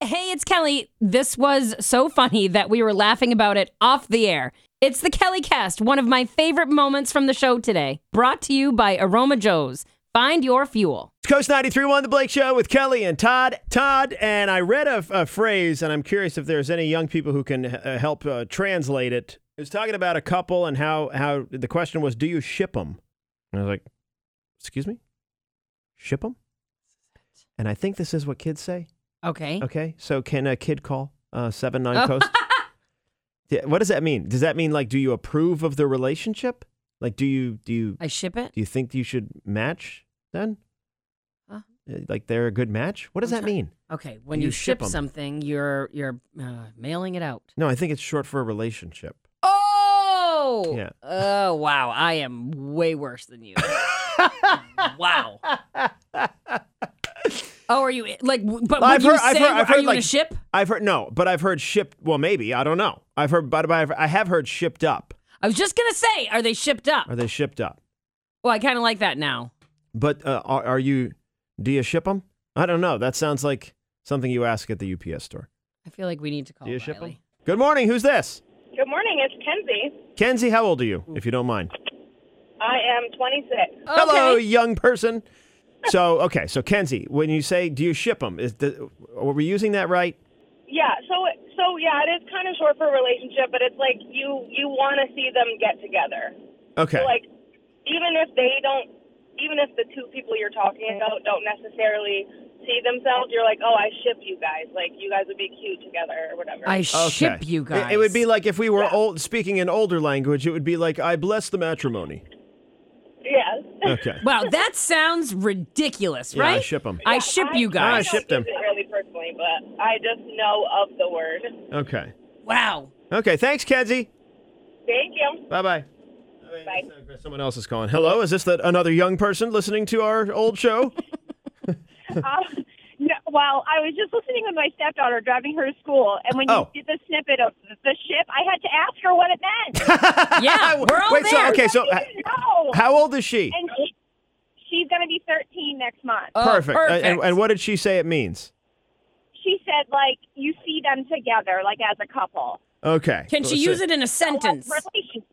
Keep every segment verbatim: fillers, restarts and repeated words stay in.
Hey, it's Kelly. This was so funny that we were laughing about it off the air. It's the Kelly Cast, one of my favorite moments from the show today. Brought to you by Aroma Joe's. Find your fuel. It's Coast ninety-three point one, The Blake Show with Kelly and Todd. Todd, and I read a, a phrase, and I'm curious if there's any young people who can uh, help uh, translate it. It was talking about a couple and how, how the question was, do you ship them? And I was like, excuse me? Ship them? And I think this is what kids say. Okay. Okay, so can a kid call uh, seven nine Coast? Yeah, what does that mean? Does that mean, like, do you approve of the relationship? Like, do you, do you, I ship it? do you think you should match then? Huh? Like they're a good match? What does I'm that sorry. mean? Okay, when You you, ship ship 'em. something, you're you're uh, mailing it out. No, I think it's short for a relationship. Oh! Yeah. Oh, wow. I am way worse than you. Wow. Oh, are you, like, but I've would you heard- say, I've heard- I've are heard, you in a like- ship? I've heard, no, but I've heard shipped, well, maybe, I don't know. I've heard, but I've, I have heard shipped up. I was just going to say, are they shipped up? Are they shipped up? Well, I kind of like that now. But uh, are, are you, do you ship them? I don't know. That sounds like something you ask at the U P S store. I feel like we need to call Do you ship Riley. them? Good morning. Who's this? Good morning, it's Kenzie. Kenzie, how old are you, if you don't mind? I am twenty-six. Hello, Okay. young person. So, okay, so Kenzie, when you say, do you ship them, is the, are we using that right? Yeah, so so yeah, it is kind of short for a relationship, but it's like you you want to see them get together. Okay. So like, even if they don't, even if the two people you're talking about don't necessarily see themselves, you're like, oh, I ship you guys. Like, you guys would be cute together or whatever. I Okay. ship you It- guys. It, would be like if we were Yeah. old, speaking in older language, it would be like, I bless the matrimony. Yes. Okay. Wow, that sounds ridiculous, Yeah, right? I ship them. I ship you I guys. ship don't them. use it really personally, but I just know of the word. Okay. Wow. Okay, thanks, Kenzie. Thank you. Bye-bye. Bye. Someone else is calling. Hello, is this the, another young person listening to our old show? Um, no, well, I was just listening with my stepdaughter driving her to school, and when Oh. you did the snippet of the ship, I had to ask her what it meant. Yeah, we're all Wait, there. so, okay, so I uh, didn't know. how old is she? And she, she's going to be thirteen next month. Oh, Perfect. Uh, perfect. And, and what did she say it means? She said, like, you see them together, like, as a couple. Okay. Can she So- use it in a sentence? What relationship?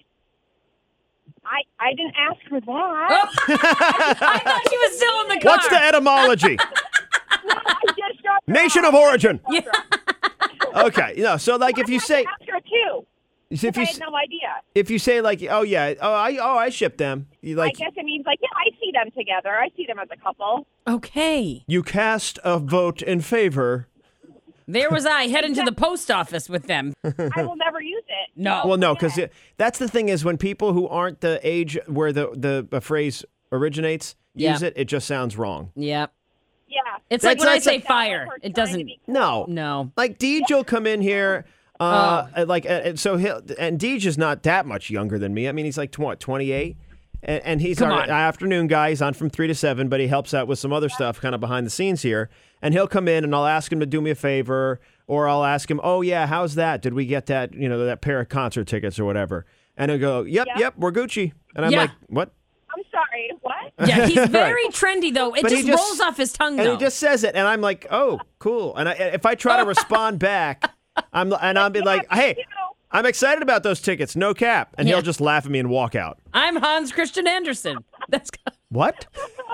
I, I didn't ask her that. Oh, I thought she was still in the car. What's the etymology? I just dropped her Nation off. of origin. Yeah. Okay. You know, so like if you say, Ask her, too. if I you had no idea. if you say like, oh yeah, oh I oh I ship them. You like I guess it means, like, yeah, I see them together. I see them as a couple. Okay. you cast a vote in favor. There was I heading to the post office with them. I will never use it. No. Well, no, because that's the thing is when people who aren't the age where the the, the phrase originates Yeah. use it, it just sounds wrong. Yep. Yeah. It's That's- like when I that's say like- fire. We're It trying to doesn't. be- No, No. like Deej will come in here. Uh, Oh. like, uh, so he'll, and Deej is not that much younger than me. I mean, he's like, what, twenty-eight? And, and he's Come our on. afternoon guy. He's on from three to seven, but he helps out with some other stuff kind of behind the scenes here. And he'll come in and I'll ask him to do me a favor, or I'll ask him, oh, yeah, how's that? Did we get that, you know, that pair of concert tickets or whatever? And he'll go, yep, Yeah. yep, we're Gucci. And I'm Yeah. like, what? I'm sorry. What? Yeah, he's Right. very trendy though. It But he just, just- rolls off his tongue And though. he just says it, and I'm like, oh, cool. And I, if I try to respond back, I'm and I'll be like, hey, You know, I'm excited about those tickets, no cap. And Yeah. he'll just laugh at me and walk out. I'm Hans Christian Andersen. That's What?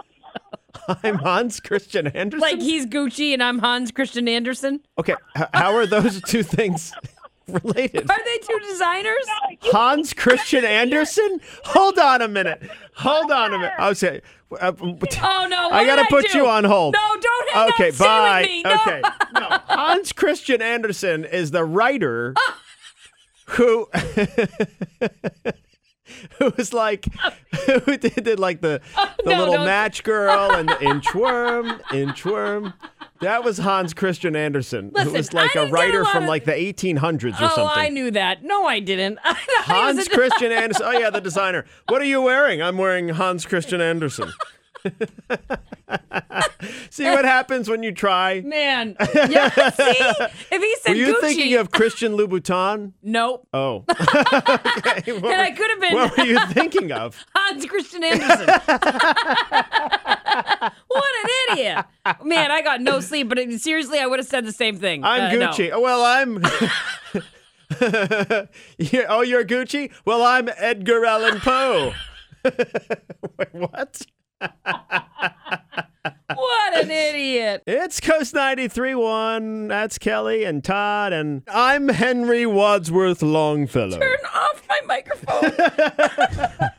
I'm Hans Christian Andersen? like he's Gucci and I'm Hans Christian Andersen. Okay, h- how are those two things related? Are they two designers? Hans Christian Andersen? Hold on a minute. Hold on a minute. I'll say. Uh, Oh no! I what gotta did put do? you on hold. No, don't hang Okay, up. Stay bye. with me. No. Okay. No. Hans Christian Andersen is the writer who who was like who did, did like the the no, little don't- match girl and the inchworm, inchworm. That was Hans Christian Andersen, Listen, who was like I a didn't get a writer lot from of- like the eighteen hundreds or Oh, something. I knew that. No, I didn't. I thought he was Hans a- Christian Andersen. Oh yeah, the designer. What are you wearing? I'm wearing Hans Christian Andersen. See what happens when you try. Man. Yeah. See, if he said Were you Gucci, thinking of Christian Louboutin? nope. Oh. Okay, what And I were- could have been What were you thinking of? Hans Christian Andersen. What an idiot. Man, I got no sleep, but it, seriously, I would have said the same thing. I'm Uh, no. Gucci. Well, I'm. Yeah, oh, you're Gucci? Well, I'm Edgar Allan Poe. Wait, what? What an idiot. It's Coast ninety-three point one. That's Kelly and Todd, and I'm Henry Wadsworth Longfellow. Turn off my microphone.